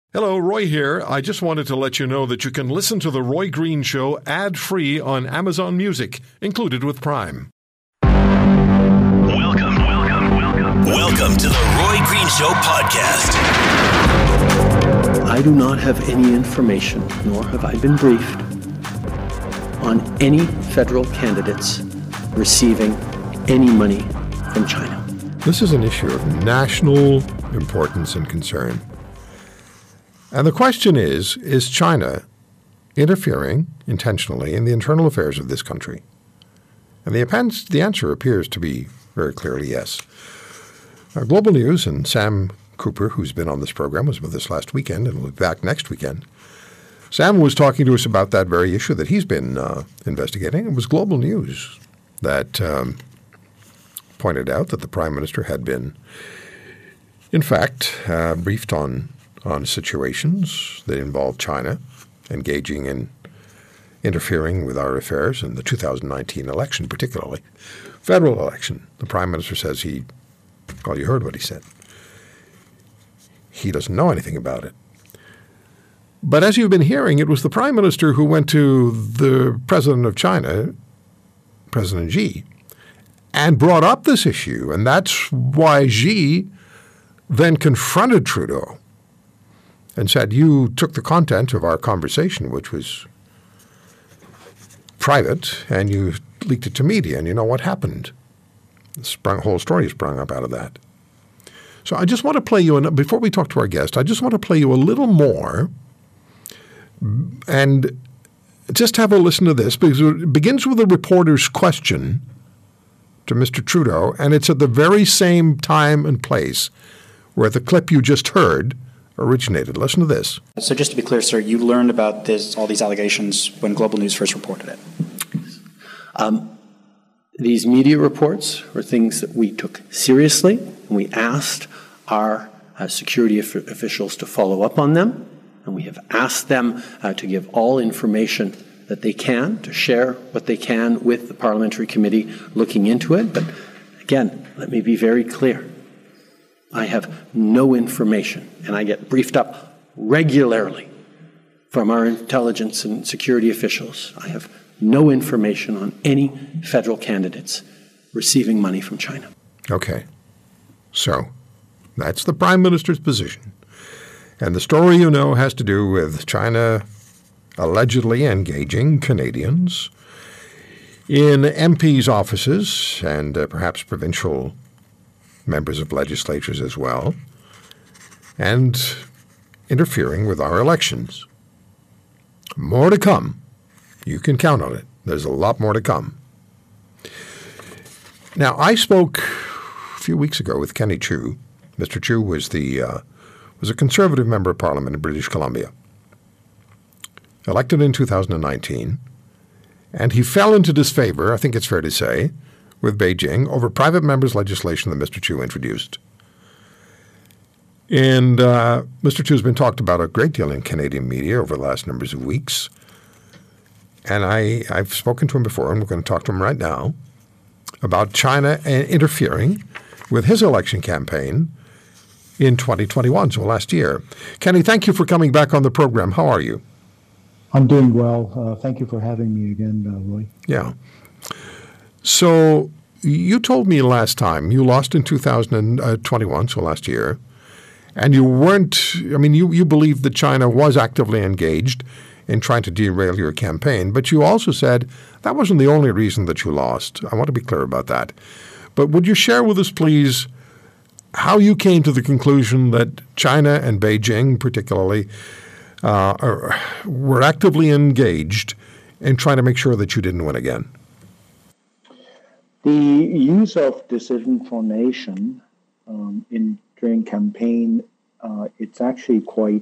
Hello, Roy here. I just wanted to let you know that you can listen to The Roy Green Show ad-free on Amazon Music, included with Prime. Welcome to The Roy Green Show podcast. I do not have any information, nor have I been briefed, on any federal candidates receiving any money from China. This is an issue of national importance and concern. And the question is China interfering intentionally in the internal affairs of this country? And the answer appears to be very clearly yes. Global News and Sam Cooper, who's been on this program, was with us last weekend and will be back next weekend. Sam was talking to us about that very issue that he's been investigating. It was Global News that pointed out that the Prime Minister had been, in fact, briefed on situations that involve China engaging in interfering with our affairs in the 2019 election, particularly federal election. The Prime Minister says you heard what he said. He doesn't know anything about it. But as you've been hearing, it was the Prime Minister who went to the President of China, President Xi, and brought up this issue. And that's why Xi then confronted Trudeau and said, you took the content of our conversation, which was private, and you leaked it to media, and you know what happened. The whole story sprung up out of that. So I just want to play you, before we talk to our guest, I just want to play you a little more and just have a listen to this, because it begins with a reporter's question to Mr. Trudeau, and it's at the very same time and place where the clip you just heard originated. Listen to this. So just to be clear, sir, you learned about all these allegations when Global News first reported it. These media reports were things that we took seriously, and we asked our security officials to follow up on them, and we have asked them to give all information that they can, to share what they can with the parliamentary committee looking into it. But again, let me be very clear. I have no information, and I get briefed up regularly from our intelligence and security officials. I have no information on any federal candidates receiving money from China. Okay. So that's the Prime Minister's position. And the story, you know, has to do with China allegedly engaging Canadians in MPs' offices and perhaps provincial members of legislatures as well, and interfering with our elections. More to come. You can count on it. There's a lot more to come. Now, I spoke a few weeks ago with Kenny Chiu. Mr. Chiu was a Conservative member of Parliament in British Columbia, elected in 2019, and he fell into disfavor, I think it's fair to say, with Beijing over private members' legislation that Mr. Chiu introduced. And Mr. Chiu has been talked about a great deal in Canadian media over the last numbers of weeks. And I've spoken to him before, and we're going to talk to him right now about China interfering with his election campaign in 2021, so last year. Kenny, thank you for coming back on the program. How are you? I'm doing well. Thank you for having me again, Roy. Yeah. So you told me last time you lost in 2021, so last year, and you weren't – I mean, you believed that China was actively engaged in trying to derail your campaign, but you also said that wasn't the only reason that you lost. I want to be clear about that. But would you share with us, please, how you came to the conclusion that China and Beijing particularly were actively engaged in trying to make sure that you didn't win again? The use of disinformation during campaign, it's actually quite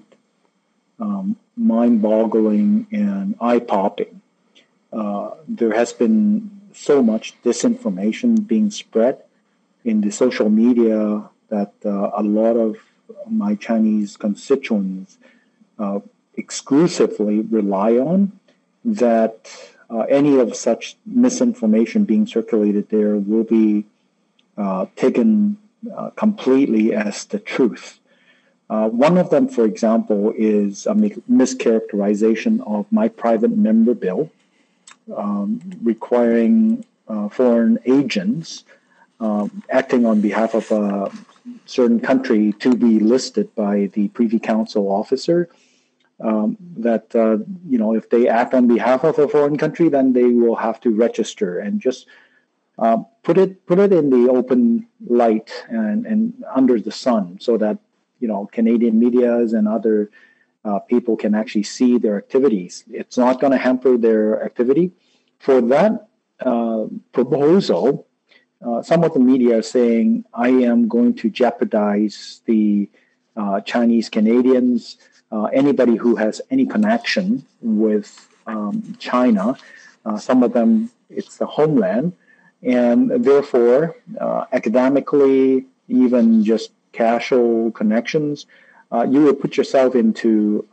mind-boggling and eye-popping. There has been so much disinformation being spread in the social media that a lot of my Chinese constituents exclusively rely on, that any of such misinformation being circulated there will be taken completely as the truth. One of them, for example, is a mischaracterization of my private member bill, requiring foreign agents acting on behalf of a certain country to be listed by the Privy Council officer. If they act on behalf of a foreign country, then they will have to register and just put it in the open light and under the sun, so that Canadian medias and other people can actually see their activities. It's not going to hamper their activity. For that proposal, some of the media are saying, I am going to jeopardize the Chinese Canadians, anybody who has any connection with China. Some of them, it's the homeland. And therefore, academically, even just casual connections, you would put yourself into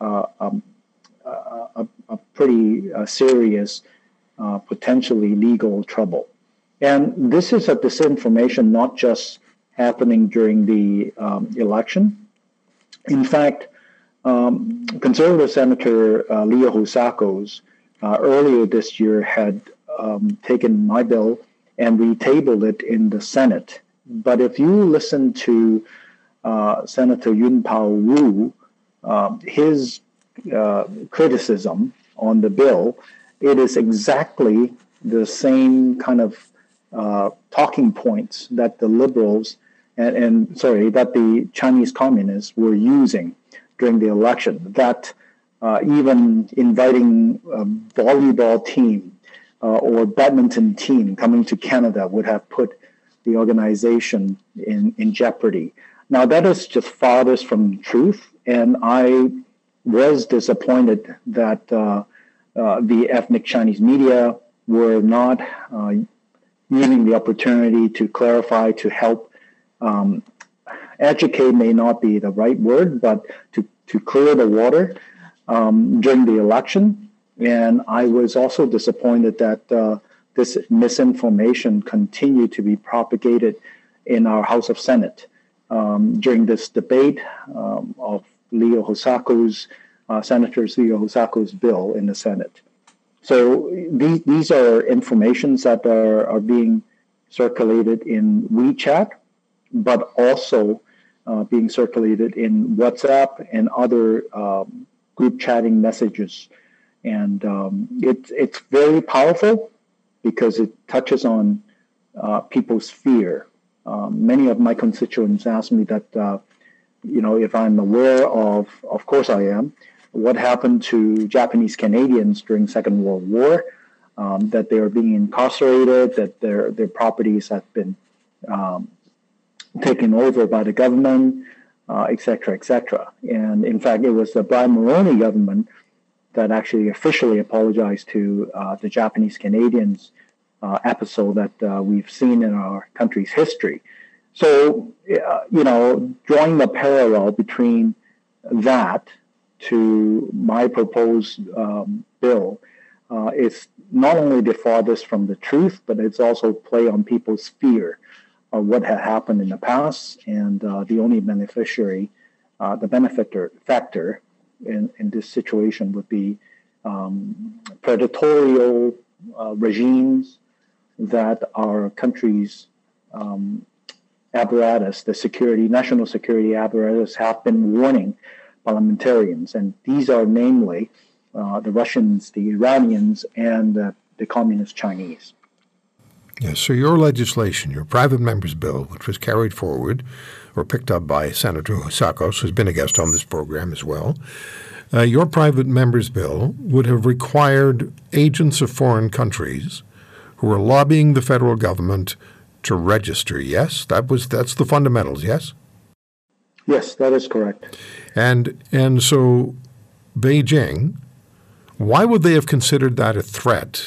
a pretty serious, potentially legal trouble. And this is a disinformation not just happening during the election. In fact, Conservative Senator Leo Housakos earlier this year had taken my bill and retabled it in the Senate. But if you listen to Senator Yun-Pao Wu, his criticism on the bill, it is exactly the same kind of talking points that the liberals that the Chinese communists were using during the election. That even inviting a volleyball team or badminton team coming to Canada would have put the organization in jeopardy. Now, that is just farthest from the truth, and I was disappointed that the ethnic Chinese media were not using the opportunity to clarify, to help. Educate may not be the right word, but to clear the water during the election. And I was also disappointed that this misinformation continued to be propagated in our House of Senate during this debate of Senator Leo Housakos' bill in the Senate. So these are informations that are being circulated in WeChat, but also being circulated in WhatsApp and other group chatting messages. And it's very powerful because it touches on people's fear. Many of my constituents ask me that, if I'm aware of course I am, what happened to Japanese Canadians during Second World War, that they are being incarcerated, that their properties have been taken over by the government, et cetera, et cetera. And in fact, it was the Brian Mulroney government that actually officially apologized to the Japanese Canadians episode that we've seen in our country's history. So, drawing the parallel between that to my proposed bill is not only the farthest from the truth, but it's also play on people's fear of what had happened in the past, and the only beneficiary, the benefactor in this situation would be predatorial regimes that our country's apparatus, the national security apparatus, have been warning parliamentarians. And these are namely the Russians, the Iranians, and the Communist Chinese. Yes, so your legislation, your private member's bill, which was carried forward or picked up by Senator Housakos, who's been a guest on this program as well, your private member's bill would have required agents of foreign countries who are lobbying the federal government to register. Yes, that's the fundamentals. Yes. Yes, that is correct. And so, Beijing, why would they have considered that a threat?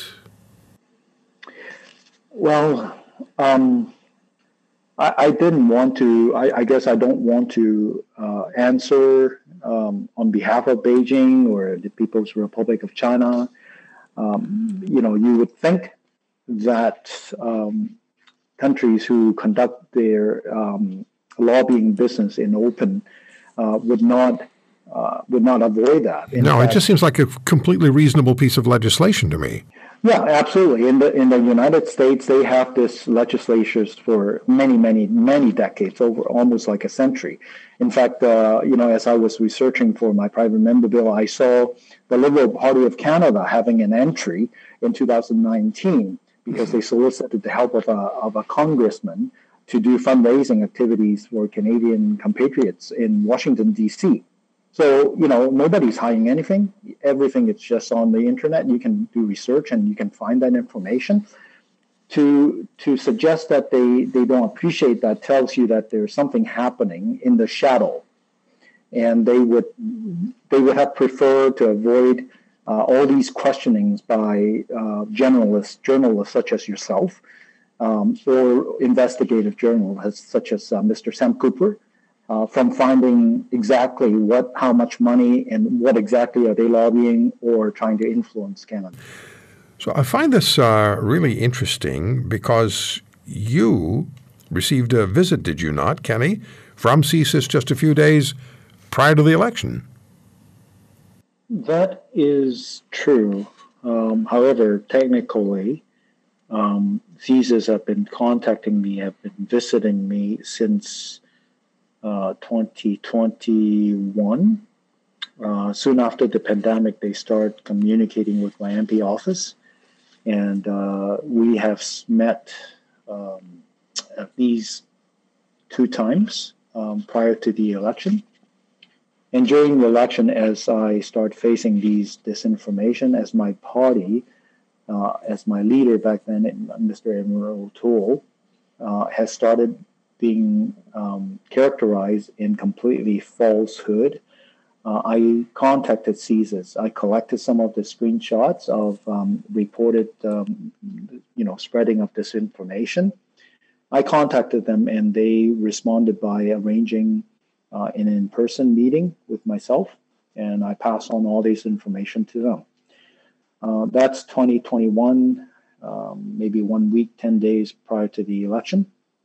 Well, I didn't want to. I guess I don't want to answer on behalf of Beijing or the People's Republic of China. You would think that countries who conduct their lobbying business in open would not avoid that. In No, fact, it just seems like a completely reasonable piece of legislation to me. yeah, absolutely. In the United States, they have this legislatures for many decades, over almost like a century. In fact, as I was researching for my private member bill, I saw the Liberal Party of Canada having an entry in 2019 because they solicited the help of a congressman to do fundraising activities for Canadian compatriots in Washington, D.C. So, nobody's hiding anything. Everything is just on the internet. You can do research and you can find that information. To suggest that they don't appreciate that tells you that there's something happening in the shadow. And they would have preferred to avoid all these questionings by journalists such as yourself, or investigative journalists such as Mr. Sam Cooper, from finding exactly how much money and what exactly are they lobbying or trying to influence Canada. So I find this really interesting because you received a visit, did you not, Kenny, from CSIS just a few days prior to the election? That is true. However, technically, CSIS have been contacting me, have been visiting me since 2021. Soon after the pandemic, they start communicating with my MP office, and we have met at least 2 times prior to the election. And during the election, as I start facing this disinformation, as my party, as my leader back then, Mr. Emerald O'Toole, has started being characterized in completely falsehood, I contacted CSIS. I collected some of the screenshots of reported, spreading of disinformation. I contacted them, and they responded by arranging an in-person meeting with myself, and I passed on all this information to them. That's 2021, maybe 1 week, 10 days prior to the election.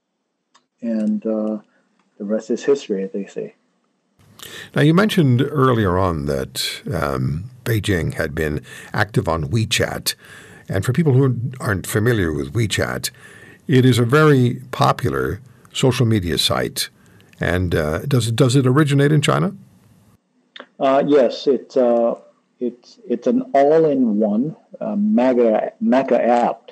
And the rest is history, as they say. Now, you mentioned earlier on that Beijing had been active on WeChat. And for people who aren't familiar with WeChat, it is a very popular social media site. And does it originate in China? Yes, it's an all-in-one mega app.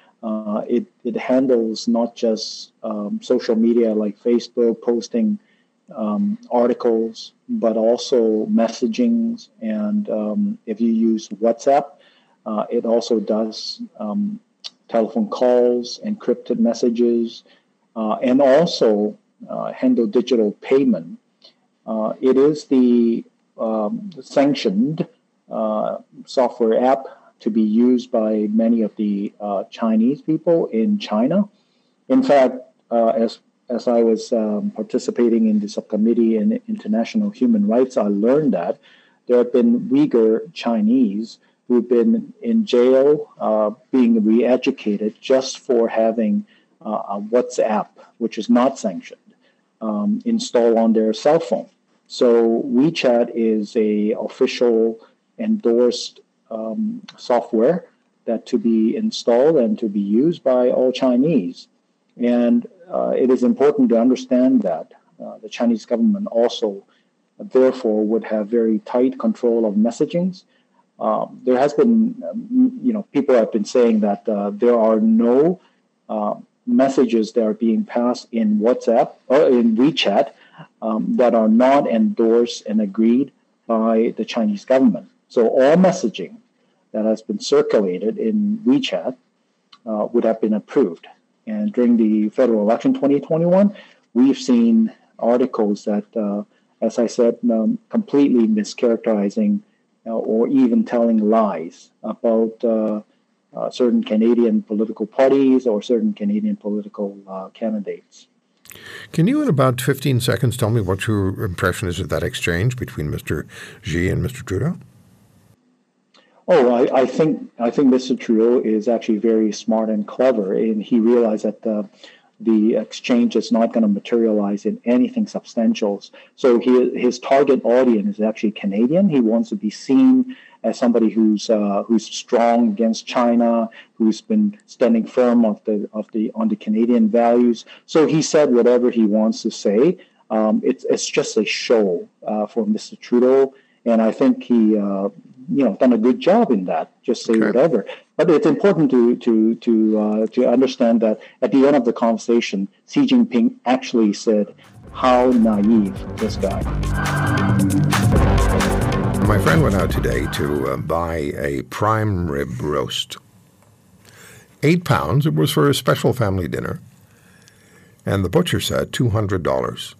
It handles not just social media like Facebook, posting articles, but also messaging. And if you use WhatsApp, it also does telephone calls, encrypted messages, and also handle digital payment. It is the sanctioned software app to be used by many of the Chinese people in China. In fact, as I was participating in the subcommittee in international human rights, I learned that there have been Uyghur Chinese who've been in jail, being re-educated just for having a WhatsApp, which is not sanctioned, installed on their cell phone. So WeChat is a official endorsed software that to be installed and to be used by all Chinese. And it is important to understand that the Chinese government also, therefore, would have very tight control of messaging. There has been, people have been saying that there are no messages that are being passed in WhatsApp or in WeChat that are not endorsed and agreed by the Chinese government. So all messaging that has been circulated in WeChat would have been approved. And during the federal election 2021, we've seen articles that, as I said, completely mischaracterizing or even telling lies about certain Canadian political parties or certain Canadian political candidates. Can you, in about 15 seconds, tell me what your impression is of that exchange between Mr. Xi and Mr. Trudeau? Oh, I think Mr. Trudeau is actually very smart and clever, and he realized that the exchange is not going to materialize in anything substantial. So his target audience is actually Canadian. He wants to be seen as somebody who's strong against China, who's been standing firm on the Canadian values. So he said whatever he wants to say. It's just a show for Mr. Trudeau, and I think he done a good job in that. Just say whatever. But it's important to understand that at the end of the conversation, Xi Jinping actually said, "How naive this guy." My friend went out today to buy a prime rib roast. £8. It was for a special family dinner. And the butcher said $200.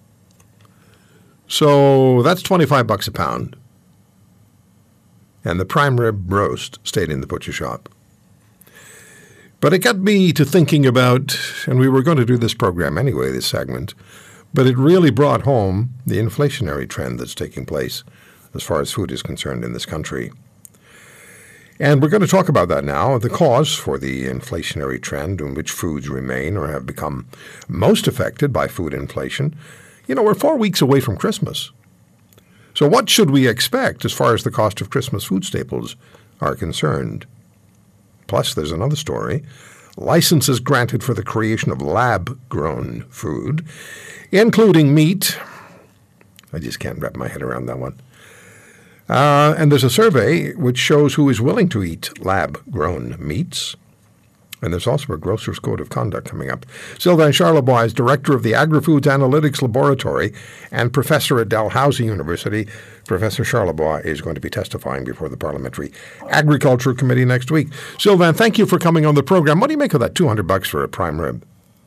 So that's $25 a pound. And the prime rib roast stayed in the butcher shop. But it got me to thinking about, and we were going to do this program anyway, this segment, but it really brought home the inflationary trend that's taking place as far as food is concerned in this country. And we're going to talk about that now, the cause for the inflationary trend and which foods remain or have become most affected by food inflation. You know, we're 4 weeks away from Christmas. So what should we expect as far as the cost of Christmas food staples are concerned? Plus, there's another story. Licenses granted for the creation of lab-grown food, including meat. I just can't wrap my head around that one. And there's a survey which shows who is willing to eat lab-grown meats. And there's also a grocer's code of conduct coming up. Sylvain Charlebois is director of the Agri-Foods Analytics Laboratory and professor at Dalhousie University. Professor Charlebois is going to be testifying before the Parliamentary Agriculture Committee next week. Sylvain, thank you for coming on the program. What do you make of that $200 for a prime rib?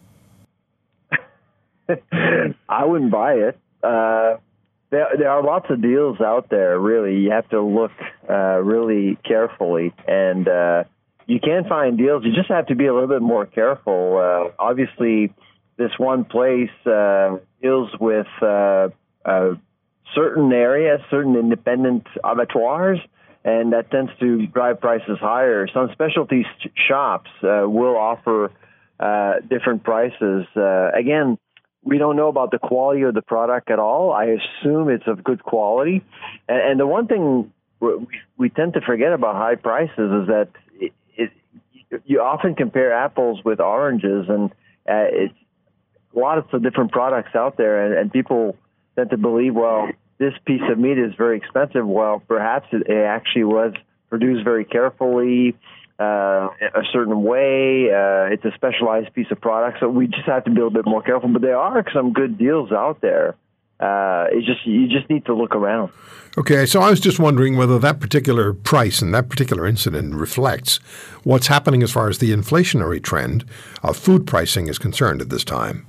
I wouldn't buy it. There are lots of deals out there, really. You have to look really carefully. And you can find deals. You just have to be a little bit more careful. Obviously, this one place deals with certain areas, certain independent abattoirs, and that tends to drive prices higher. Some specialty shops will offer different prices. Again, we don't know about the quality of the product at all. I assume it's of good quality. And the one thing we tend to forget about high prices is that you often compare apples with oranges, and it's lots of different products out there, and people tend to believe, well, this piece of meat is very expensive. Well, perhaps it actually was produced very carefully, a certain way. It's a specialized piece of product, so we just have to be a little bit more careful. But there are some good deals out there. You just need to look around. Okay, so I was just wondering whether that particular price and that particular incident reflects what's happening as far as the inflationary trend of food pricing is concerned at this time.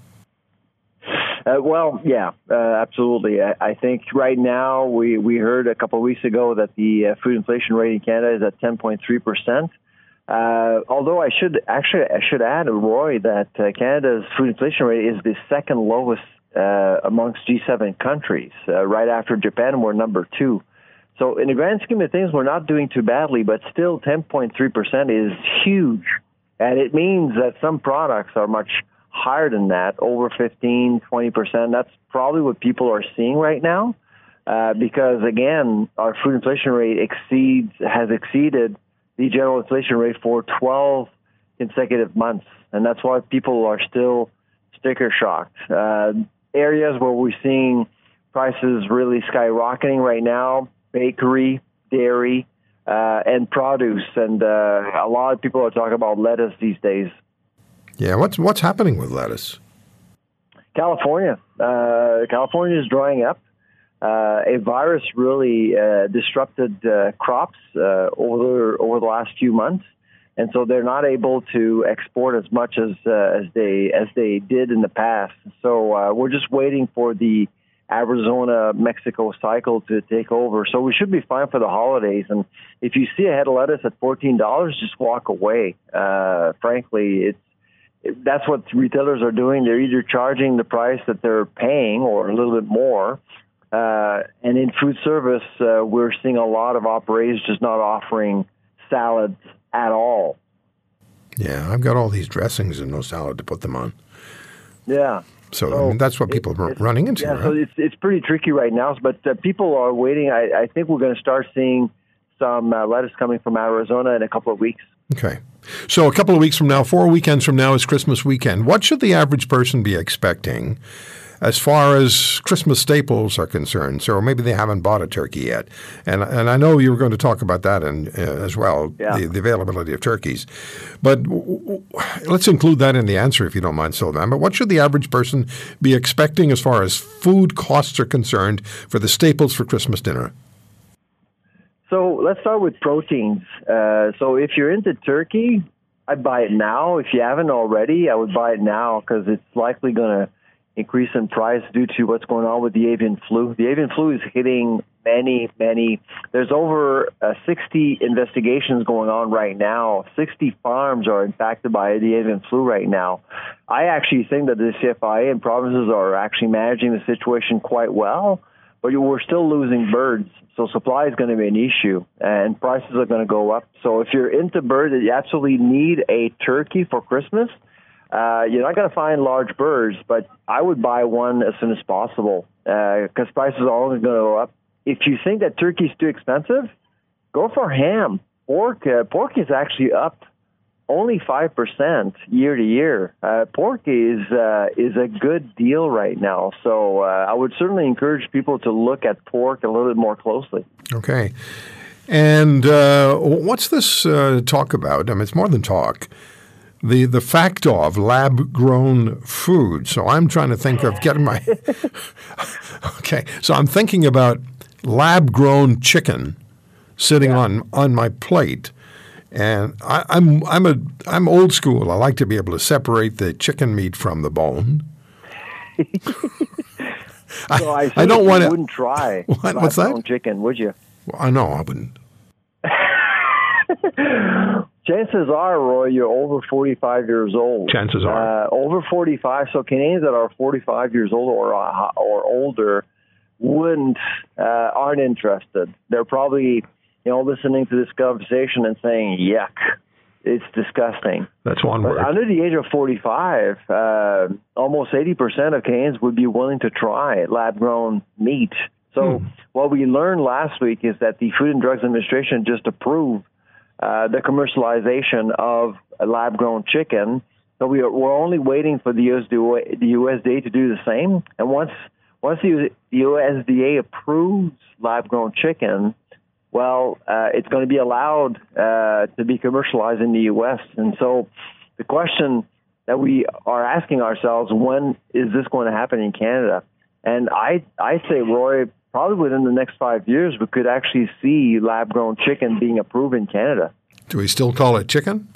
Absolutely. I think right now we heard a couple of weeks ago that the food inflation rate in Canada is at 10.3%. Although I should add, Roy, that Canada's food inflation rate is the second lowest amongst G7 countries. Right after Japan, we're number 2. So in the grand scheme of things, we're not doing too badly, but still 10.3% is huge. And it means that some products are much higher than that, over 15, 20%. That's probably what people are seeing right now because, again, our food inflation rate has exceeded the general inflation rate for 12 consecutive months. And that's why people are still sticker shocked. Areas where we're seeing prices really skyrocketing right now, bakery, dairy, and produce. And a lot of people are talking about lettuce these days. Yeah, what's happening with lettuce? California is drying up. A virus really disrupted crops over the last few months, and so they're not able to export as much as they did in the past. So we're just waiting for the Arizona-Mexico cycle to take over. So we should be fine for the holidays. And if you see a head of lettuce at $14, just walk away. Frankly, that's what retailers are doing. They're either charging the price that they're paying or a little bit more. And in food service, we're seeing a lot of operators just not offering salads at all. Yeah, I've got all these dressings and no salad to put them on. Yeah. So I mean, that's what people are running into. Yeah, right? so it's pretty tricky right now, but people are waiting. I think we're going to start seeing some lettuce coming from Arizona in a couple of weeks. Okay. So a couple of weeks from now, 4 weekends from now is Christmas weekend. What should the average person be expecting as far as Christmas staples are concerned? So maybe they haven't bought a turkey yet. And I know you were going to talk about that as well, the availability of turkeys. But let's include that in the answer if you don't mind, Sylvain. But what should the average person be expecting as far as food costs are concerned for the staples for Christmas dinner? So let's start with proteins. So if you're into turkey, I'd buy it now. If you haven't already, I would buy it now because it's likely going to increase in price due to what's going on with the avian flu. The avian flu is hitting many. There's over 60 investigations going on right now. 60 farms are impacted by the avian flu right now. I actually think that the CFIA and provinces are actually managing the situation quite well, but we're still losing birds. So supply is going to be an issue, and prices are going to go up. So if you're into birds, you absolutely need a turkey for Christmas. You're not going to find large birds, but I would buy one as soon as possible because prices are only going to go up. If you think that turkey is too expensive, go for ham. Pork is actually up only 5% year to year. Pork is a good deal right now. So I would certainly encourage people to look at pork a little bit more closely. Okay. And what's this talk about? I mean, it's more than talk. The fact of lab-grown food. So I'm trying to think of getting my – okay. So I'm thinking about lab-grown chicken sitting on my plate. And I'm old school. I like to be able to separate the chicken meat from the bone. So I don't want to. Wouldn't try. What's that? Chicken, would you? Well, I know I wouldn't. Chances are, Roy, you're over 45 years old. Chances are over 45. So Canadians that are 45 years old or older aren't interested. They're probably listening to this conversation and saying, yuck, it's disgusting. That's one word. But under the age of 45, almost 80% of Canadians would be willing to try lab-grown meat. So what we learned last week is that the Food and Drugs Administration just approved the commercialization of a lab-grown chicken. So we're only waiting for the USDA to do the same. And once the USDA approves lab-grown chicken, well, it's going to be allowed to be commercialized in the U.S. And so the question that we are asking ourselves, when is this going to happen in Canada? And I say, Roy, probably within the next 5 years, we could actually see lab-grown chicken being approved in Canada. Do we still call it chicken?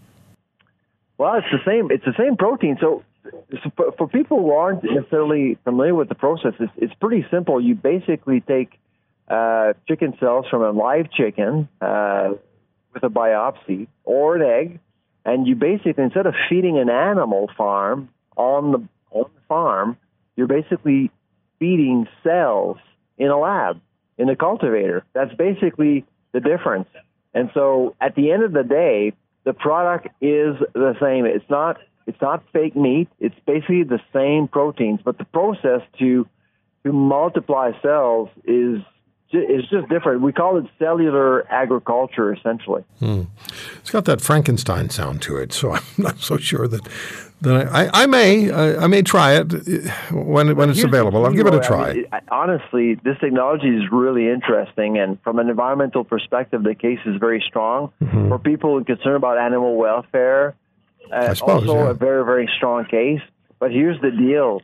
Well, it's the same. It's the same protein. So for people who aren't necessarily familiar with the process, it's pretty simple. You basically take chicken cells from a live chicken with a biopsy or an egg, and you basically, instead of feeding an animal farm on the farm, you're basically feeding cells in a lab, in a cultivator. That's basically the difference. And so at the end of the day, the product is the same. It's not fake meat. It's basically the same proteins, but the process to multiply cells is just different. We call it cellular agriculture, essentially. It's got that Frankenstein sound to it, so I'm not so sure that I may try it when it's available. I'll give it a try. I mean, honestly, this technology is really interesting, and from an environmental perspective, the case is very strong. For people concerned about animal welfare, I suppose, also a very, very strong case. But here's the deal.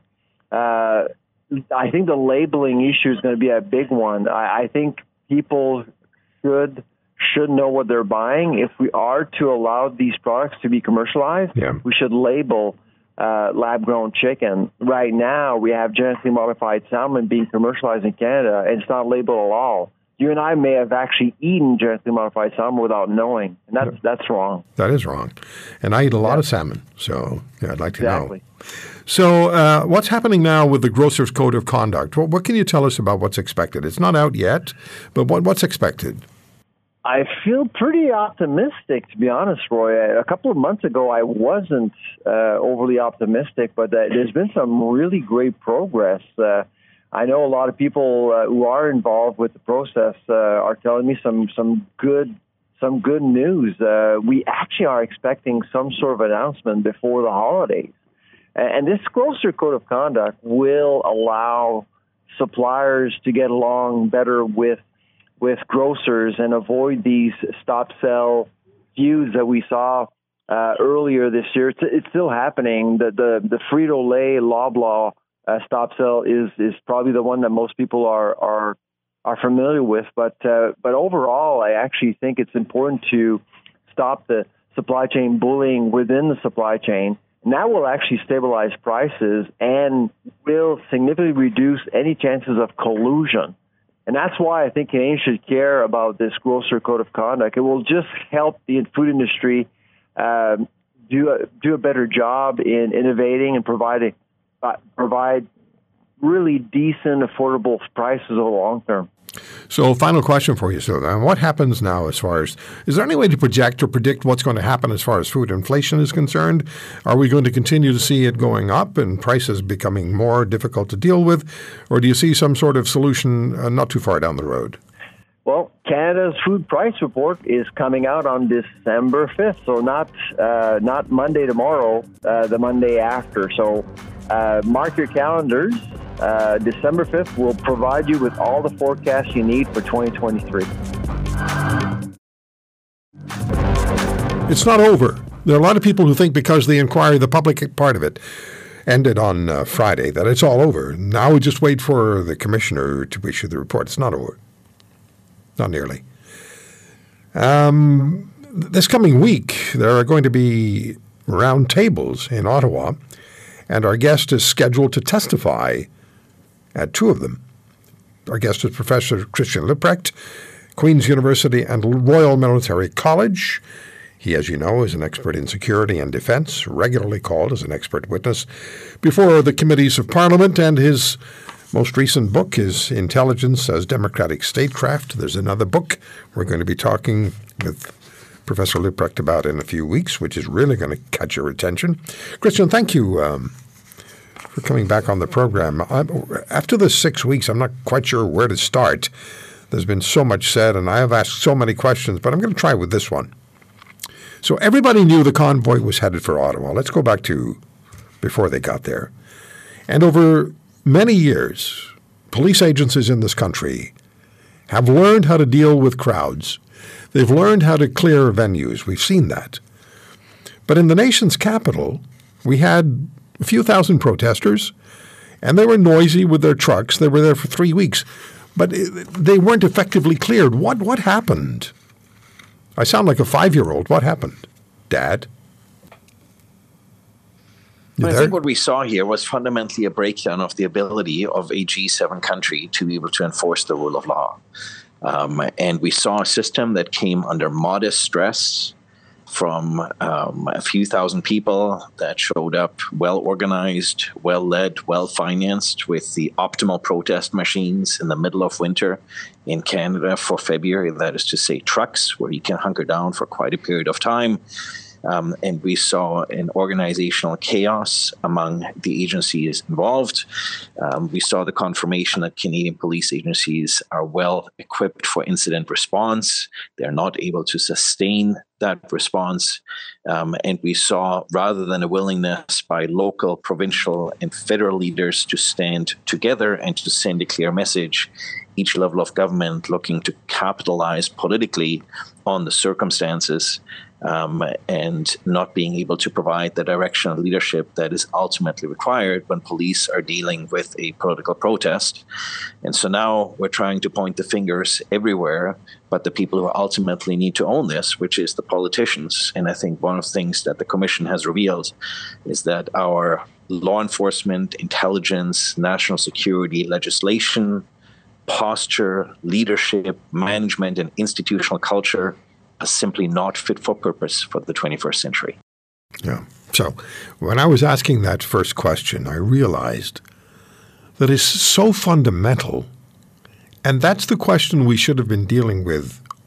I think the labeling issue is going to be a big one. I think people should know what they're buying. If we are to allow these products to be commercialized, we should label lab-grown chicken. Right now, we have genetically modified salmon being commercialized in Canada, and it's not labeled at all. You and I may have actually eaten genetically modified salmon without knowing, and that's wrong. That is wrong. And I eat a lot of salmon, so I'd like to know. So what's happening now with the Grocer's Code of Conduct? What can you tell us about what's expected? It's not out yet, but what's expected? I feel pretty optimistic, to be honest, Roy. A couple of months ago, I wasn't overly optimistic, but there's been some really great progress. I know a lot of people who are involved with the process are telling me some good news. We actually are expecting some sort of announcement before the holidays. And this grocer code of conduct will allow suppliers to get along better with grocers and avoid these stop-sell feuds that we saw earlier this year. It's still happening. The Frito-Lay Loblaw stop-sell is probably the one that most people are familiar with. But overall, I actually think it's important to stop the supply chain bullying within the supply chain. And that will actually stabilize prices and will significantly reduce any chances of collusion. And that's why I think Canadians should care about this grocer code of conduct. It will just help the food industry do a better job in innovating and provide really decent, affordable prices over the long term. So final question for you, Sylvain. What happens now as far as – is there any way to project or predict what's going to happen as far as food inflation is concerned? Are we going to continue to see it going up and prices becoming more difficult to deal with? Or do you see some sort of solution not too far down the road? Well, Canada's food price report is coming out on December 5th, so not Monday tomorrow, the Monday after. So mark your calendars. December 5th will provide you with all the forecasts you need for 2023. It's not over. There are a lot of people who think because the inquiry, the public part of it, ended on Friday, that it's all over. Now we just wait for the commissioner to issue the report. It's not over. Not nearly. This coming week, there are going to be round tables in Ottawa, and our guest is scheduled to testify at two of them. Our guest is Professor Christian Leuprecht, Queen's University and Royal Military College. He, as you know, is an expert in security and defense, regularly called as an expert witness before the committees of Parliament, and his most recent book is Intelligence as Democratic Statecraft. There's another book we're going to be talking with Professor Leuprecht about in a few weeks, which is really going to catch your attention. Christian, thank you for coming back on the program. After the 6 weeks, I'm not quite sure where to start. There's been so much said, and I have asked so many questions, but I'm going to try with this one. So everybody knew the convoy was headed for Ottawa. Let's go back to before they got there. And over many years, police agencies in this country have learned how to deal with crowds. They've learned how to clear venues. We've seen that. But in the nation's capital, we had a few thousand protesters, and they were noisy with their trucks. They were there for 3 weeks, but they weren't effectively cleared. What happened? I sound like a 5-year-old. What happened, Dad? I think what we saw here was fundamentally a breakdown of the ability of a G7 country to be able to enforce the rule of law. And we saw a system that came under modest stress from a few thousand people that showed up well-organized, well-led, well-financed with the optimal protest machines in the middle of winter in Canada for February. That is to say trucks where you can hunker down for quite a period of time. And we saw an organizational chaos among the agencies involved. We saw the confirmation that Canadian police agencies are well equipped for incident response. They're not able to sustain that response. And we saw, rather than a willingness by local, provincial, and federal leaders to stand together and to send a clear message, each level of government looking to capitalize politically on the circumstances and not being able to provide the direction of leadership that is ultimately required when police are dealing with a political protest. And so now we're trying to point the fingers everywhere, but the people who ultimately need to own this, which is the politicians. And I think one of the things that the Commission has revealed is that our law enforcement, intelligence, national security legislation, posture, leadership, management, and institutional culture are simply not fit for purpose for the 21st century. Yeah. So when I was asking that first question, I realized that it's so fundamental, and that's the question we should have been dealing with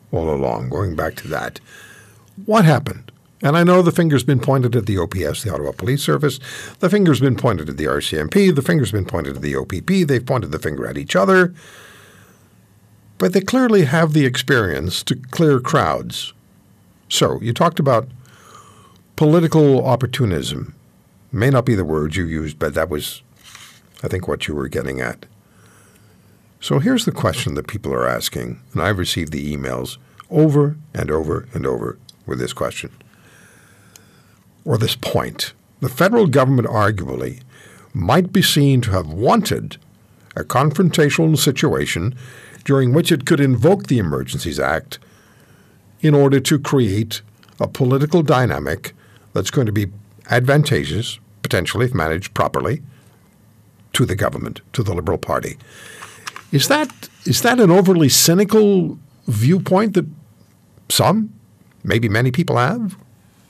all along, going back to that. What happened? And I know the finger's been pointed at the OPS, the Ottawa Police Service. The finger's been pointed at the RCMP. The finger's been pointed at the OPP. They've pointed the finger at each other. But they clearly have the experience to clear crowds. So you talked about political opportunism. May not be the word you used, but that was, I think, what you were getting at. So here's the question that people are asking, and I've received the emails over and over and over with this question, or this point. The federal government arguably might be seen to have wanted a confrontational situation during which it could invoke the Emergencies Act in order to create a political dynamic that's going to be advantageous, potentially if managed properly, to the government, to the Liberal Party. Is that an overly cynical viewpoint that some, maybe many people have?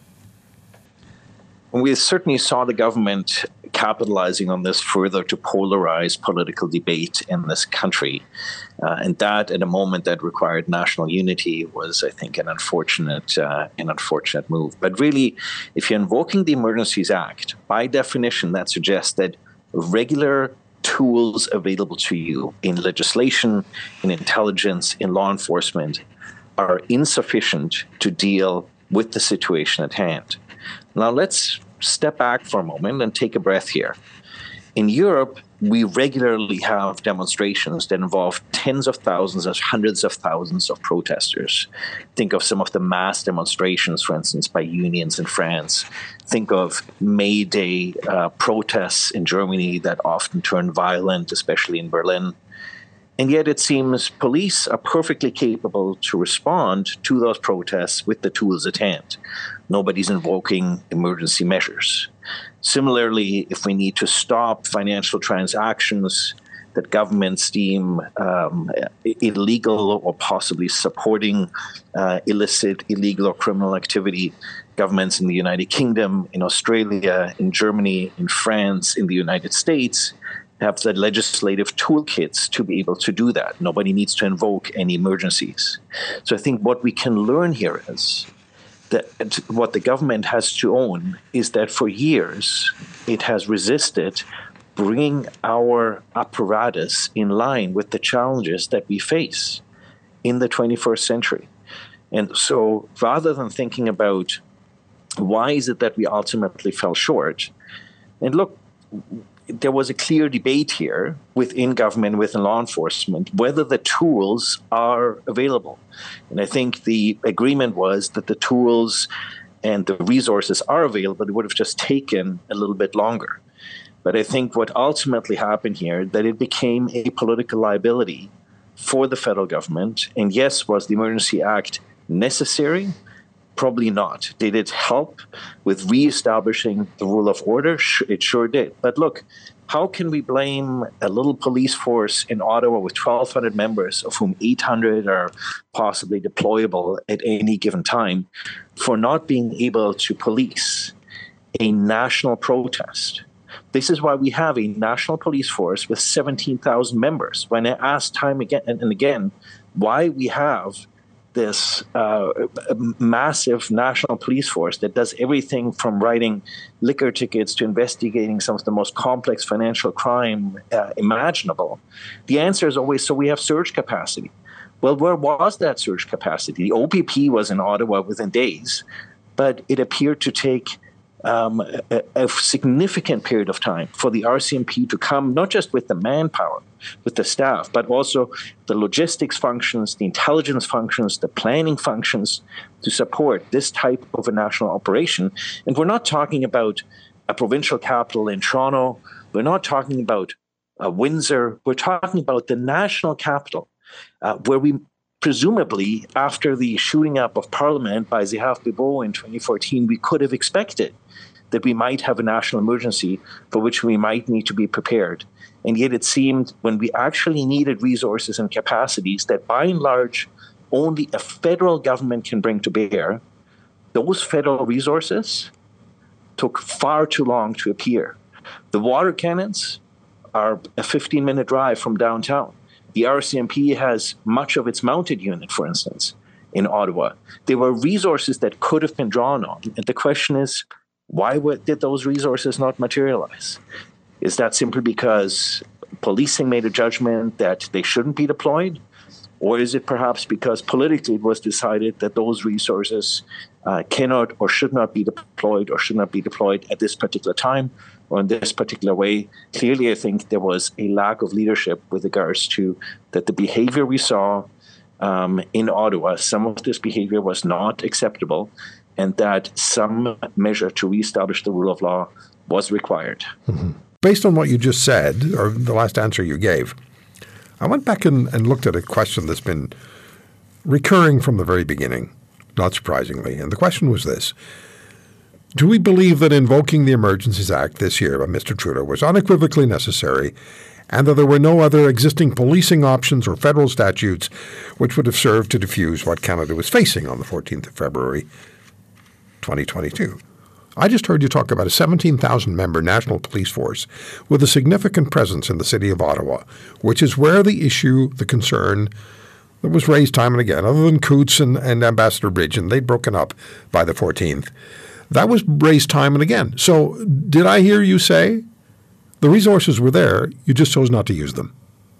We certainly saw the government capitalizing on this further to polarize political debate in this country. And that, at a moment that required national unity, was, I think, an unfortunate move. But really, if you're invoking the Emergencies Act, by definition, that suggests that regular tools available to you in legislation, in intelligence, in law enforcement are insufficient to deal with the situation at hand. Now, let's step back for a moment and take a breath here. In Europe, we regularly have demonstrations that involve tens of thousands or hundreds of thousands of protesters. Think of some of the mass demonstrations, for instance, by unions in France. Think of May Day protests in Germany that often turn violent, especially in Berlin. And yet it seems police are perfectly capable to respond to those protests with the tools at hand. Nobody's invoking emergency measures. Similarly, if we need to stop financial transactions that governments deem illegal or possibly supporting illicit, illegal or criminal activity, governments in the United Kingdom, in Australia, in Germany, in France, in the United States have the legislative toolkits to be able to do that. Nobody needs to invoke any emergencies. So I think what we can learn here is that what the government has to own is that for years it has resisted bringing our apparatus in line with the challenges that we face in the 21st century. And so rather than thinking about why is it that we ultimately fell short, and look, there was a clear debate here within government, within law enforcement, whether the tools are available. And I think the agreement was that the tools and the resources are available. It would have just taken a little bit longer. But I think what ultimately happened here, that it became a political liability for the federal government. And yes, was the Emergency Act necessary? Probably not. Did it help with reestablishing the rule of order? It sure did. But look, how can we blame a little police force in Ottawa with 1,200 members, of whom 800 are possibly deployable at any given time, for not being able to police a national protest? This is why we have a national police force with 17,000 members. When I ask time again and again why we have this massive national police force that does everything from writing liquor tickets to investigating some of the most complex financial crime imaginable, the answer is always, so we have surge capacity. Well, where was that surge capacity? The OPP was in Ottawa within days, but it appeared to take a significant period of time for the RCMP to come, not just with the manpower, with the staff, but also the logistics functions, the intelligence functions, the planning functions to support this type of a national operation. And we're not talking about a provincial capital in Toronto. We're not talking about Windsor. We're talking about the national capital, where we presumably, after the shooting up of Parliament by Zehaf Bibo in 2014, we could have expected that we might have a national emergency for which we might need to be prepared. And yet it seemed when we actually needed resources and capacities that by and large only a federal government can bring to bear, those federal resources took far too long to appear. The water cannons are a 15-minute drive from downtown. The RCMP has much of its mounted unit, for instance, in Ottawa. There were resources that could have been drawn on. And the question is, why did those resources not materialize? Is that simply because policing made a judgment that they shouldn't be deployed? Or is it perhaps because politically it was decided that those resources cannot or should not be deployed at this particular time or in this particular way? Clearly, I think there was a lack of leadership with regards to that the behavior we saw in Ottawa, some of this behavior was not acceptable, and that some measure to reestablish the rule of law was required. Mm-hmm. Based on what you just said, or the last answer you gave, I went back and looked at a question that's been recurring from the very beginning, not surprisingly. And the question was this: do we believe that invoking the Emergencies Act this year by Mr. Trudeau was unequivocally necessary, and that there were no other existing policing options or federal statutes which would have served to diffuse what Canada was facing on the 14th of February, 2022? I just heard you talk about a 17,000-member national police force with a significant presence in the city of Ottawa, which is where the concern that was raised time and again, other than Coots and Ambassador Bridge, and they'd broken up by the 14th, that was raised time and again. So did I hear you say the resources were there, you just chose not to use them?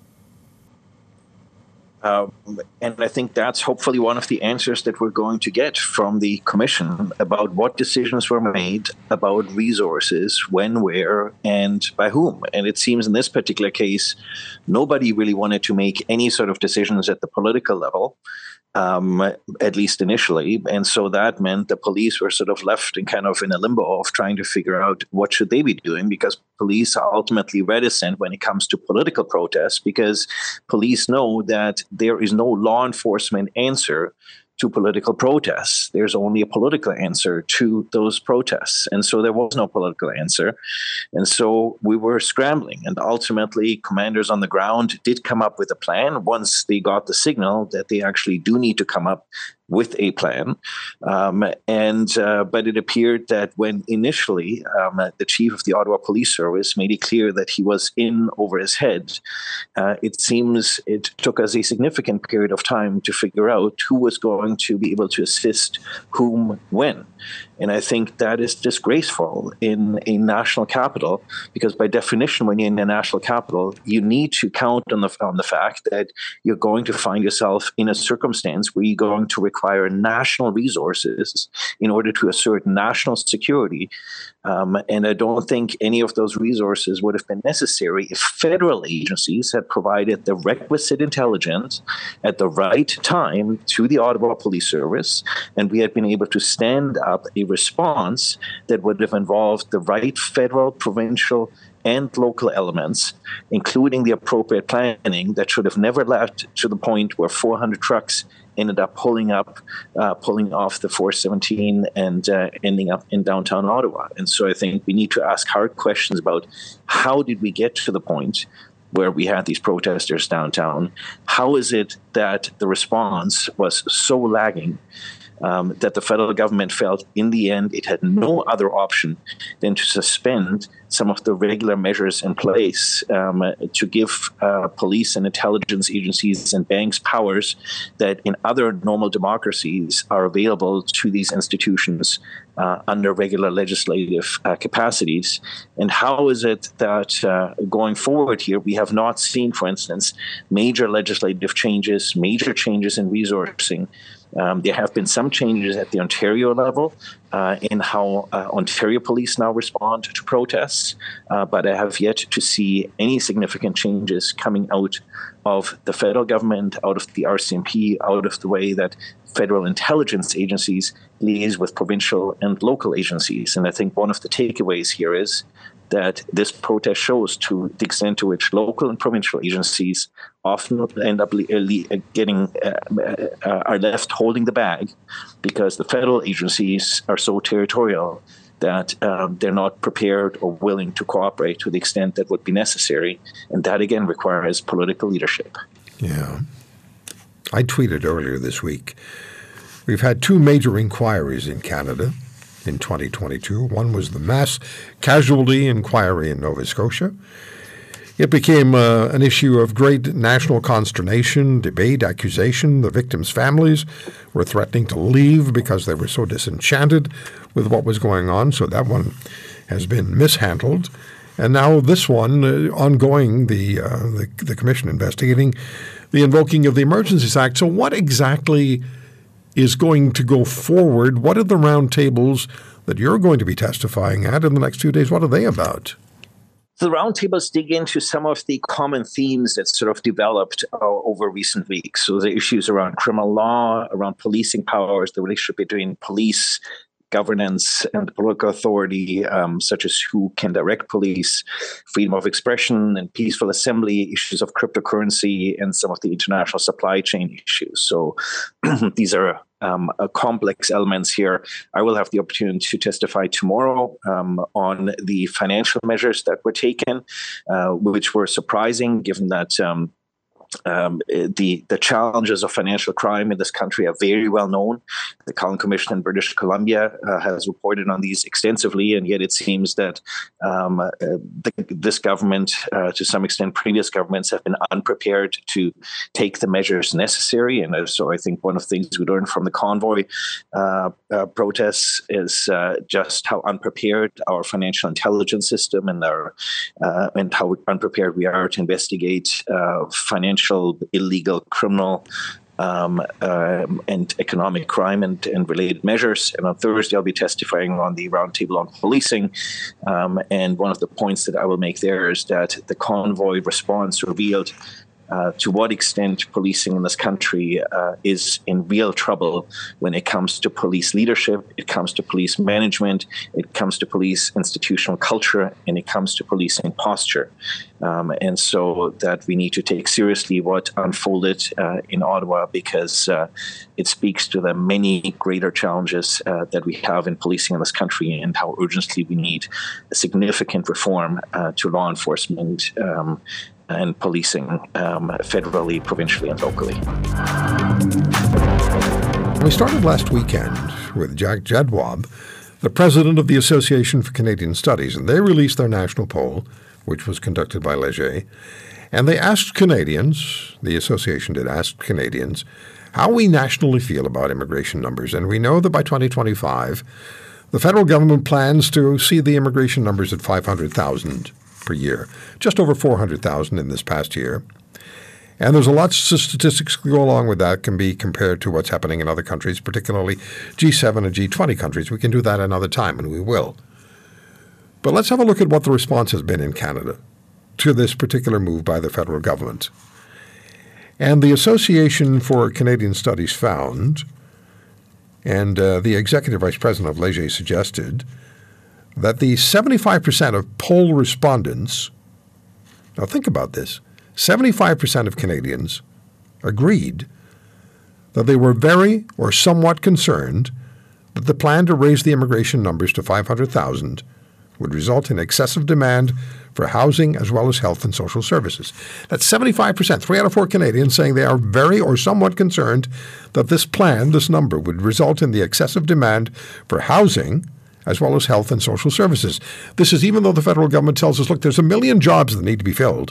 And I think that's hopefully one of the answers that we're going to get from the Commission about what decisions were made about resources, when, where, and by whom. And it seems in this particular case, nobody really wanted to make any sort of decisions at the political level, at least initially. And so that meant the police were sort of left in a limbo of trying to figure out what should they be doing, because police are ultimately reticent when it comes to political protests, because police know that there is no law enforcement answer to political protests. There's only a political answer to those protests. And so there was no political answer. And so we were scrambling. And ultimately, commanders on the ground did come up with a plan once they got the signal that they actually do need to come up with a plan. But it appeared that when initially the chief of the Ottawa Police Service made it clear that he was in over his head, it seems it took us a significant period of time to figure out who was going to be able to assist whom when. And I think that is disgraceful in a national capital, because by definition, when you're in a national capital, you need to count on the fact that you're going to find yourself in a circumstance where you're going to require national resources in order to assert national security. And I don't think any of those resources would have been necessary if federal agencies had provided the requisite intelligence at the right time to the Ottawa Police Service, and we had been able to stand up a response that would have involved the right federal, provincial, and local elements, including the appropriate planning that should have never led to the point where 400 trucks ended up pulling off the 417 and ending up in downtown Ottawa. And so I think we need to ask hard questions about how did we get to the point where we had these protesters downtown? How is it that the response was so lagging that the federal government felt in the end it had no other option than to suspend some of the regular measures in place to give police and intelligence agencies and banks powers that in other normal democracies are available to these institutions under regular legislative capacities? And how is it that going forward here, we have not seen, for instance, major legislative changes, major changes in resourcing? There have been some changes at the Ontario level in how Ontario police now respond to protests, but I have yet to see any significant changes coming out of the federal government, out of the RCMP, out of the way that federal intelligence agencies liaise with provincial and local agencies. And I think one of the takeaways here is that this protest shows to the extent to which local and provincial agencies often end up are left holding the bag, because the federal agencies are so territorial that they're not prepared or willing to cooperate to the extent that would be necessary. And that, again, requires political leadership. Yeah. I tweeted earlier this week, we've had two major inquiries in Canada in 2022. One was the mass casualty inquiry in Nova Scotia. It became an issue of great national consternation, debate, accusation. The victims' families were threatening to leave because they were so disenchanted with what was going on. So that one has been mishandled. And now this one, ongoing, the commission investigating the invoking of the Emergencies Act. So what exactly is going to go forward? What are the roundtables that you're going to be testifying at in the next 2 days? What are they about? The roundtables dig into some of the common themes that sort of developed over recent weeks. So the issues around criminal law, around policing powers, the relationship between police, governance, and the political authority, such as who can direct police, freedom of expression and peaceful assembly, issues of cryptocurrency, and some of the international supply chain issues. So these are complex elements here. I will have the opportunity to testify tomorrow on the financial measures that were taken, which were surprising given that the challenges of financial crime in this country are very well known. The Cullen Commission in British Columbia has reported on these extensively, and yet it seems that this government, to some extent previous governments, have been unprepared to take the measures necessary. And so I think one of the things we learned from the convoy protests is just how unprepared our financial intelligence system and how unprepared we are to investigate financial, illegal, criminal, and economic crime and related measures. And on Thursday, I'll be testifying on the roundtable on policing. And one of the points that I will make there is that the convoy response revealed to what extent policing in this country is in real trouble when it comes to police leadership, it comes to police management, it comes to police institutional culture, and it comes to policing posture. And so that we need to take seriously what unfolded in Ottawa, because it speaks to the many greater challenges that we have in policing in this country and how urgently we need a significant reform to law enforcement and policing federally, provincially, and locally. We started last weekend with Jack Jedwab, the president of the Association for Canadian Studies, and they released their national poll, which was conducted by Leger, and they asked Canadians, the association did ask Canadians, how we nationally feel about immigration numbers. And we know that by 2025, the federal government plans to see the immigration numbers at 500,000 per year, just over 400,000 in this past year. And there's a lot of statistics that go along with that, can be compared to what's happening in other countries, particularly G7 and G20 countries. We can do that another time, and we will. But let's have a look at what the response has been in Canada to this particular move by the federal government. And the Association for Canadian Studies found, and the executive vice president of Leger suggested, that the 75% of poll respondents, now think about this, 75% of Canadians agreed that they were very or somewhat concerned that the plan to raise the immigration numbers to 500,000 would result in excessive demand for housing as well as health and social services. That's 75%, 3 out of 4 Canadians saying they are very or somewhat concerned that this plan, this number, would result in the excessive demand for housing as well as health and social services. This is even though the federal government tells us, look, there's 1 million jobs that need to be filled.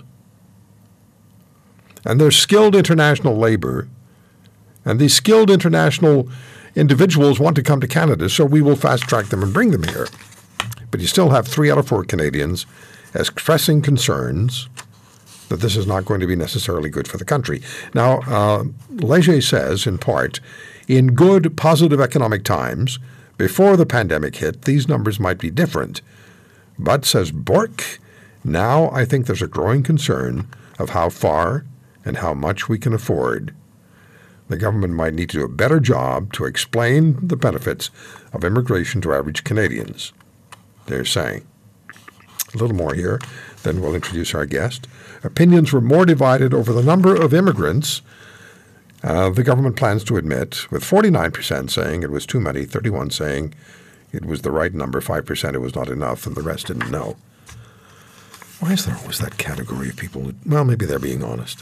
And there's skilled international labor. And these skilled international individuals want to come to Canada, so we will fast-track them and bring them here. But you still have 3 out of 4 Canadians expressing concerns that this is not going to be necessarily good for the country. Now, Leger says, in part, in good, positive economic times, before the pandemic hit, these numbers might be different. But, says Bork, now I think there's a growing concern of how far and how much we can afford. The government might need to do a better job to explain the benefits of immigration to average Canadians, they're saying. A little more here, then we'll introduce our guest. Opinions were more divided over the number of immigrants the government plans to admit, with 49% saying it was too many, 31% saying it was the right number, 5% it was not enough, and the rest didn't know. Why is there always that category of people? Well, maybe they're being honest.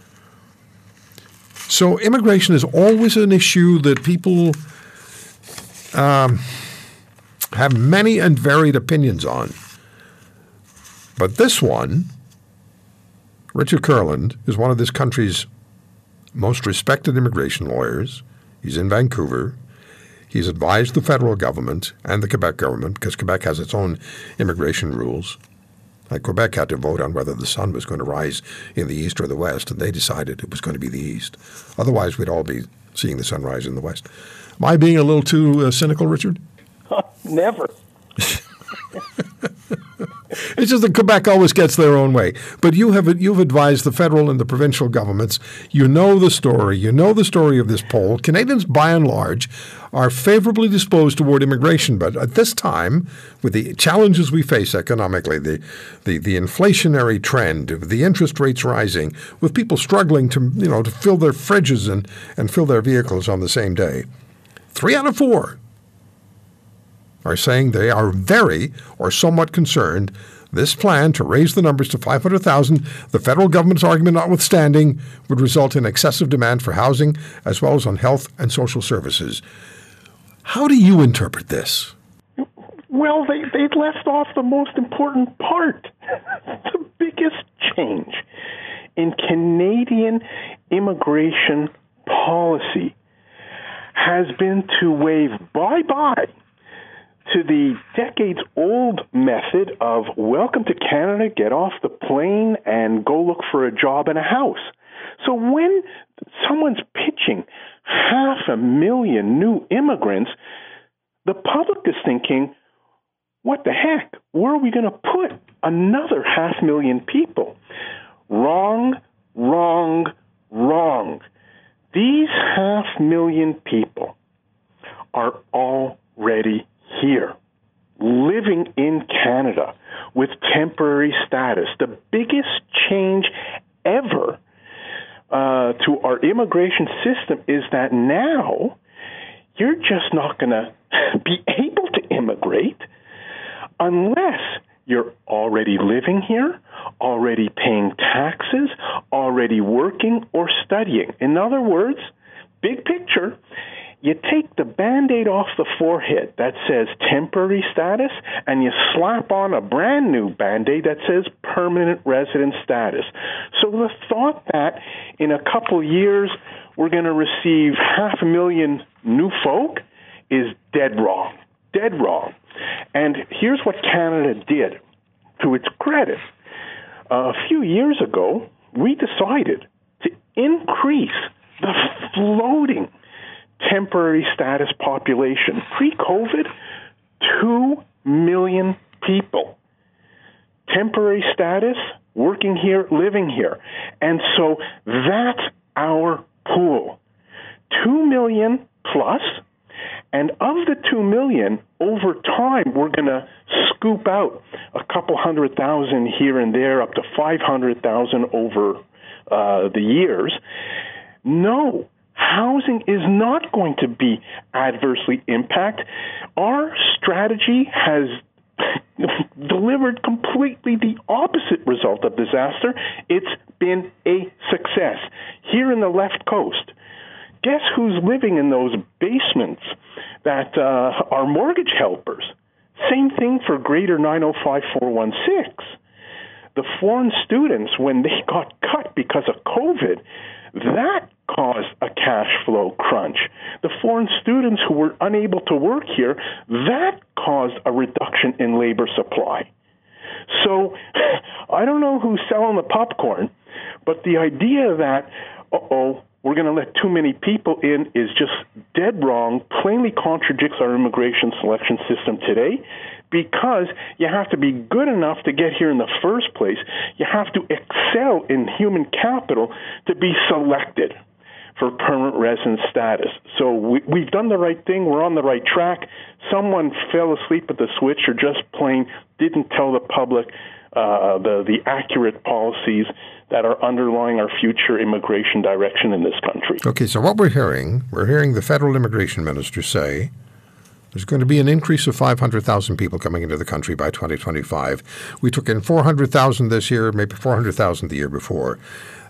So immigration is always an issue that people have many and varied opinions on. But this one Richard Kurland is one of this country's most respected immigration lawyers. He's in Vancouver. He's advised the federal government and the Quebec government, because Quebec has its own immigration rules. Like Quebec had to vote on whether the sun was going to rise in the east or the west, and they decided it was going to be the east. Otherwise, we'd all be seeing the sun rise in the west. Am I being a little too cynical, Richard? Never. It's just that Quebec always gets their own way. But you've advised the federal and the provincial governments. You know the story. You know the story of this poll. Canadians, by and large, are favorably disposed toward immigration. But at this time, with the challenges we face economically, the inflationary trend, the interest rates rising, with people struggling to fill their fridges and fill their vehicles on the same day, 3 out of 4 are saying they are very or somewhat concerned this plan to raise the numbers to 500,000, the federal government's argument notwithstanding, would result in excessive demand for housing as well as on health and social services. How do you interpret this? Well, they left off the most important part. The biggest change in Canadian immigration policy has been to wave bye-bye to the decades-old method of welcome to Canada, get off the plane, and go look for a job and a house. So when someone's pitching 500,000 new immigrants, the public is thinking, what the heck? Where are we going to put another 500,000 people? Wrong, wrong, wrong. These 500,000 people are already here, living in Canada with temporary status. The biggest change ever to our immigration system is that now you're just not going to be able to immigrate unless you're already living here, already paying taxes, already working or studying. In other words, big picture, you take the Band-Aid off the forehead that says temporary status, and you slap on a brand new Band-Aid that says permanent resident status. So the thought that in a couple years we're going to receive 500,000 new folk is dead wrong. Dead wrong. And here's what Canada did, to its credit. A few years ago, we decided to increase the floating temporary status population. Pre-COVID, 2 million people. Temporary status, working here, living here. And so that's our pool. 2 million plus. And of the 2 million, over time, we're going to scoop out a couple 100,000 here and there, up to 500,000 over the years. No, housing is not going to be adversely impacted. Our strategy has delivered completely the opposite result of disaster. It's been a success. Here in the left coast, guess who's living in those basements that are mortgage helpers? Same thing for Greater 905416. The foreign students, when they got cut because of COVID, that caused a cash flow crunch. The foreign students who were unable to work here, that caused a reduction in labor supply. So I don't know who's selling the popcorn, but the idea that, we're going to let too many people in is just dead wrong, plainly contradicts our immigration selection system today, because you have to be good enough to get here in the first place. You have to excel in human capital to be selected for permanent resident status. So we've done the right thing. We're on the right track. Someone fell asleep at the switch or just plain didn't tell the public the accurate policies that are underlying our future immigration direction in this country. Okay, so what we're hearing the federal immigration minister say there's going to be an increase of 500,000 people coming into the country by 2025. We took in 400,000 this year, maybe 400,000 the year before.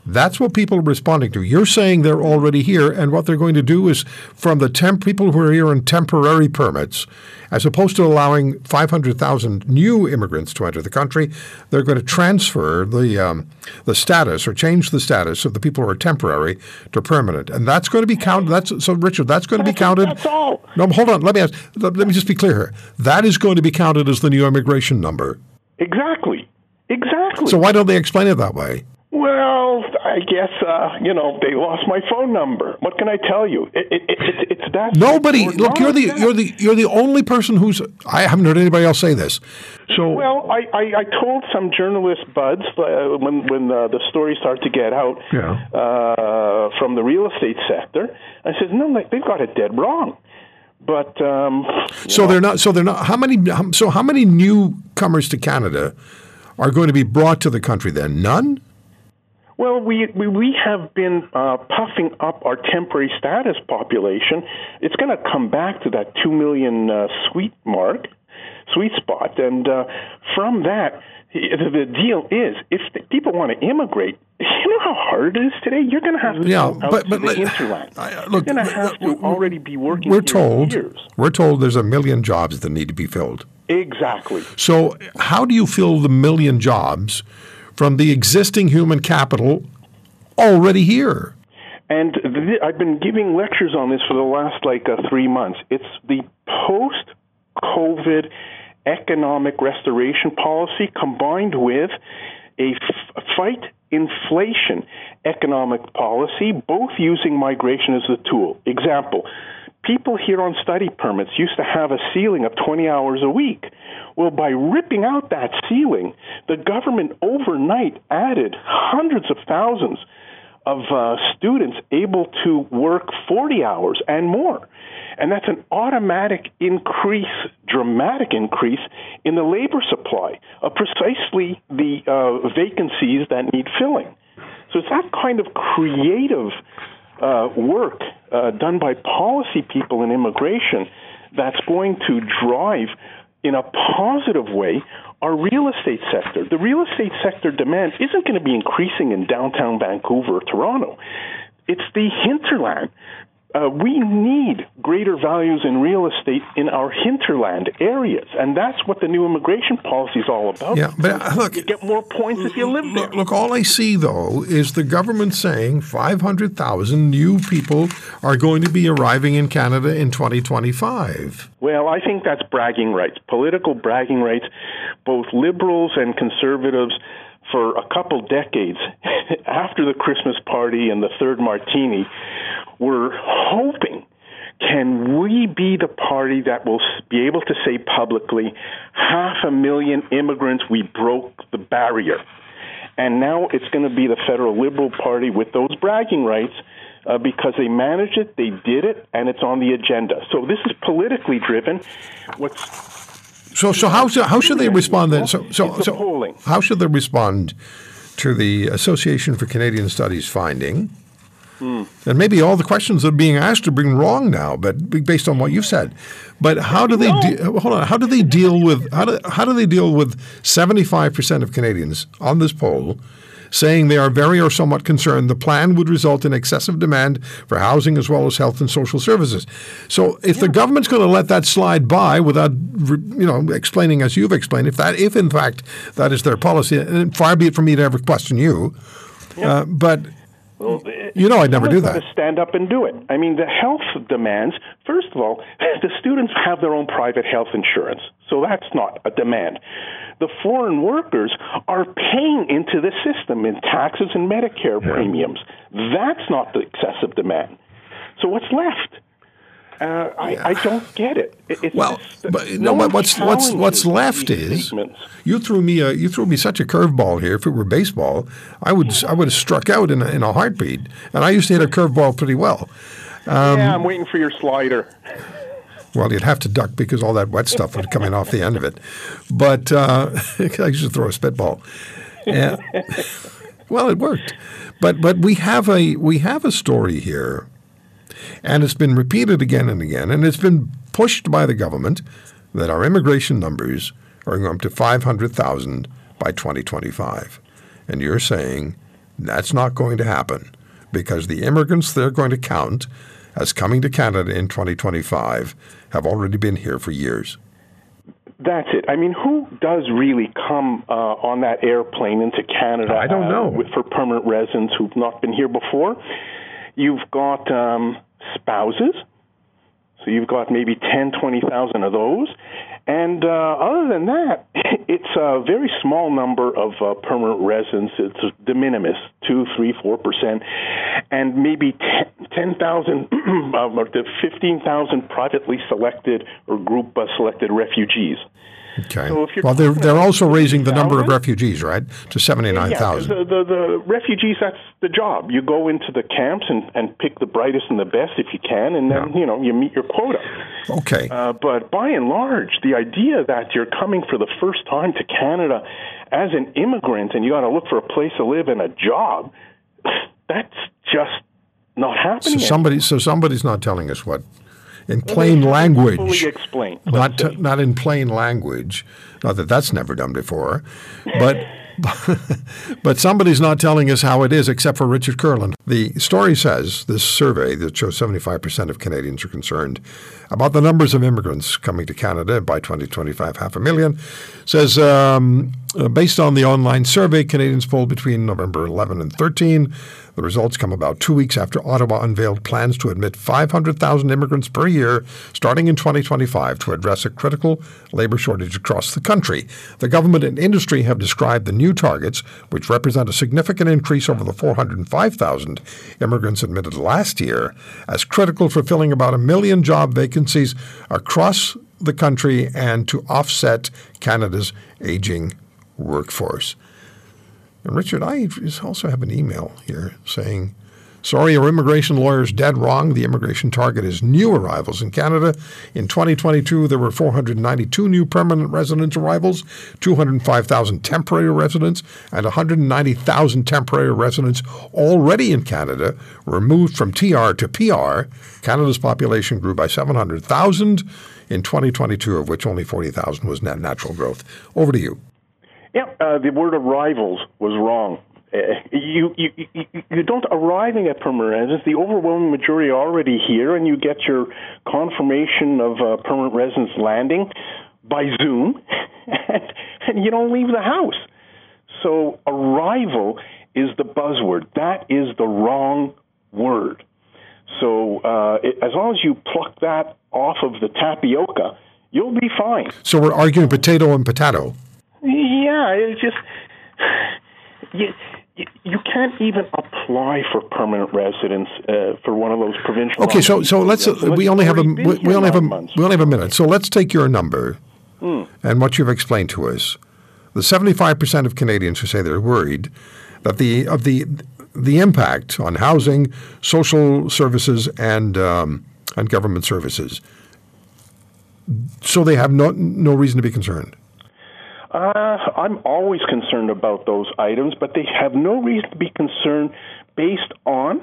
That's what people are responding to. You're saying they're already here, and what they're going to do is from the people who are here on temporary permits, as opposed to allowing 500,000 new immigrants to enter the country, they're going to transfer the status or change the status of the people who are temporary to permanent. And that's going to be counted. So, Richard, that's going to be counted. That's all. No, hold on. Let me just be clear here. That is going to be counted as the new immigration number. Exactly. So why don't they explain it that way? Well, I guess they lost my phone number. What can I tell you? It's that. Nobody. Look, you're the only person who's. I haven't heard anybody else say this. So well, I told some journalist buds when the story started to get out from the real estate sector. I said, no, they've got it dead wrong. But they're not. How many newcomers to Canada are going to be brought to the country then? None? Well, we have been puffing up our temporary status population. It's going to come back to that 2 million sweet spot. And from that, the deal is, if people want to immigrate, you know how hard it is today? You're going to have to go out to the hinterland. You're going to have to already be working We're told there's 1 million jobs that need to be filled. Exactly. So how do you fill the 1 million jobs from the existing human capital already here? And I've been giving lectures on this for the last 3 months. It's the post-COVID economic restoration policy combined with a fight inflation economic policy, both using migration as a tool. Example, people here on study permits used to have a ceiling of 20 hours a week. Well, by ripping out that ceiling, the government overnight added hundreds of thousands of students able to work 40 hours and more. And that's an automatic increase, dramatic increase in the labor supply of precisely the vacancies that need filling. So it's that kind of creative work done by policy people in immigration that's going to drive in a positive way our real estate sector. The real estate sector demand isn't going to be increasing in downtown Vancouver or Toronto. It's the hinterland. We need greater values in real estate in our hinterland areas, and that's what the new immigration policy is all about. Yeah, but look, you get more points if you live there. Look, all I see, though, is the government saying 500,000 new people are going to be arriving in Canada in 2025. Well, I think that's bragging rights, political bragging rights. Both liberals and conservatives for a couple decades after the Christmas party and the third martini were hoping, can we be the party that will be able to say publicly, 500,000 immigrants, we broke the barrier. And now it's going to be the federal Liberal Party with those bragging rights because they managed it, they did it, and it's on the agenda. So this is politically driven. So how should they respond then? So polling. How should they respond to the Association for Canadian Studies finding? And maybe all the questions that are being asked are being wrong now, but based on what you've said. But how do they How do they deal with 75% of Canadians on this poll saying they are very or somewhat concerned the plan would result in excessive demand for housing as well as health and social services? So if the government's going to let that slide by without explaining as you've explained, if in fact that is their policy, and far be it from me to ever question you, but well, I'd never do that. To stand up and do it. I mean, the health demands, first of all, the students have their own private health insurance, so that's not a demand. The foreign workers are paying into the system in taxes and Medicare premiums. That's not the excessive demand. So what's left? I don't get it. What's left is you threw me such a curveball here. If it were baseball, I would have struck out in a heartbeat. And I used to hit a curveball pretty well. I'm waiting for your slider. Well, you'd have to duck because all that wet stuff would come in off the end of it. But I used to throw a spitball. Well, it worked. But we have a story here. And it's been repeated again and again, and it's been pushed by the government that our immigration numbers are going up to 500,000 by 2025. And you're saying That's not going to happen because the immigrants they're going to count as coming to Canada in 2025 have already been here for years. That's it. I mean, who does really come on that airplane into Canada? I don't know. For permanent residents who've not been here before. You've got spouses. So you've got maybe 10, 20,000 of those. And other than that, it's a very small number of permanent residents. It's de minimis, 2, 3, 4%, and maybe 10,000 or 15,000 privately selected or group selected refugees. Okay. So if you're they're also raising the number of refugees, right, to 79,000. Yeah, the refugees, that's the job. You go into the camps and pick the brightest and the best if you can, and then, you meet your quota. Okay. But by and large, the idea that you're coming for the first time to Canada as an immigrant and you got to look for a place to live and a job, that's just not happening. So somebody's not telling us what. In plain language, fully explain, not in plain language. Not that that's never done before, but but somebody's not telling us how it is, except for Richard Kurland. The story says this survey that shows 75% of Canadians are concerned about the numbers of immigrants coming to Canada by 2025, 500,000. Says based on the online survey, Canadians polled between November 11 and 13. The results come about 2 weeks after Ottawa unveiled plans to admit 500,000 immigrants per year starting in 2025 to address a critical labor shortage across the country. The government and industry have described the new targets, which represent a significant increase over the 405,000 immigrants admitted last year, as critical for filling about 1 million job vacancies across the country and to offset Canada's aging workforce. And Richard, I also have an email here saying, sorry, your immigration lawyer's dead wrong. The immigration target is new arrivals in Canada. In 2022, there were 492 new permanent residence arrivals, 205,000 temporary residents, and 190,000 temporary residents already in Canada were moved from TR to PR. Canada's population grew by 700,000 in 2022, of which only 40,000 was net natural growth. Over to you. Yeah, the word arrivals was wrong. You don't arriving at permanent residence. The overwhelming majority are already here, and you get your confirmation of permanent residence landing by Zoom, and you don't leave the house. So arrival is the buzzword. That is the wrong word. So as long as you pluck that off of the tapioca, you'll be fine. So we're arguing potato and potato. Yeah, it's just you can't even apply for permanent residence for one of those provincial. Okay, so let's we only have a minute. So let's take your number and what you've explained to us. The 75% of Canadians who say they're worried that the impact on housing, social services, and government services. So they have no reason to be concerned. I'm always concerned about those items, but they have no reason to be concerned based on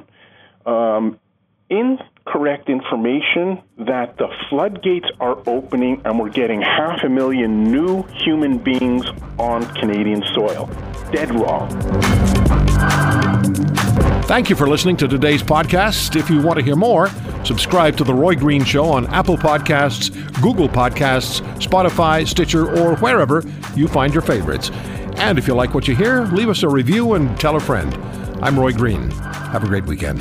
incorrect information that the floodgates are opening and we're getting 500,000 new human beings on Canadian soil. Dead wrong. Thank you for listening to today's podcast. If you want to hear more, subscribe to The Roy Green Show on Apple Podcasts, Google Podcasts, Spotify, Stitcher, or wherever you find your favorites. And if you like what you hear, leave us a review and tell a friend. I'm Roy Green. Have a great weekend.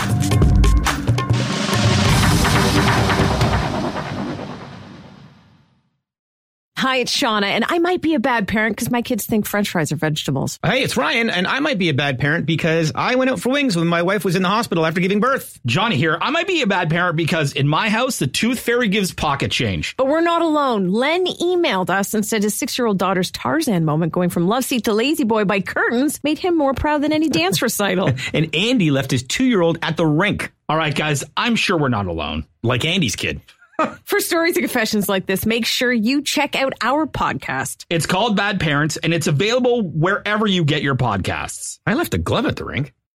Hi, it's Shauna, and I might be a bad parent because my kids think French fries are vegetables. Hey, it's Ryan, and I might be a bad parent because I went out for wings when my wife was in the hospital after giving birth. Johnny here. I might be a bad parent because in my house, the tooth fairy gives pocket change. But we're not alone. Len emailed us and said his 6-year-old daughter's Tarzan moment going from love seat to lazy boy by curtains made him more proud than any dance recital. And Andy left his 2-year-old at the rink. All right, guys, I'm sure we're not alone. Like Andy's kid. For stories and confessions like this, make sure you check out our podcast. It's called Bad Parents, and it's available wherever you get your podcasts. I left a glove at the rink.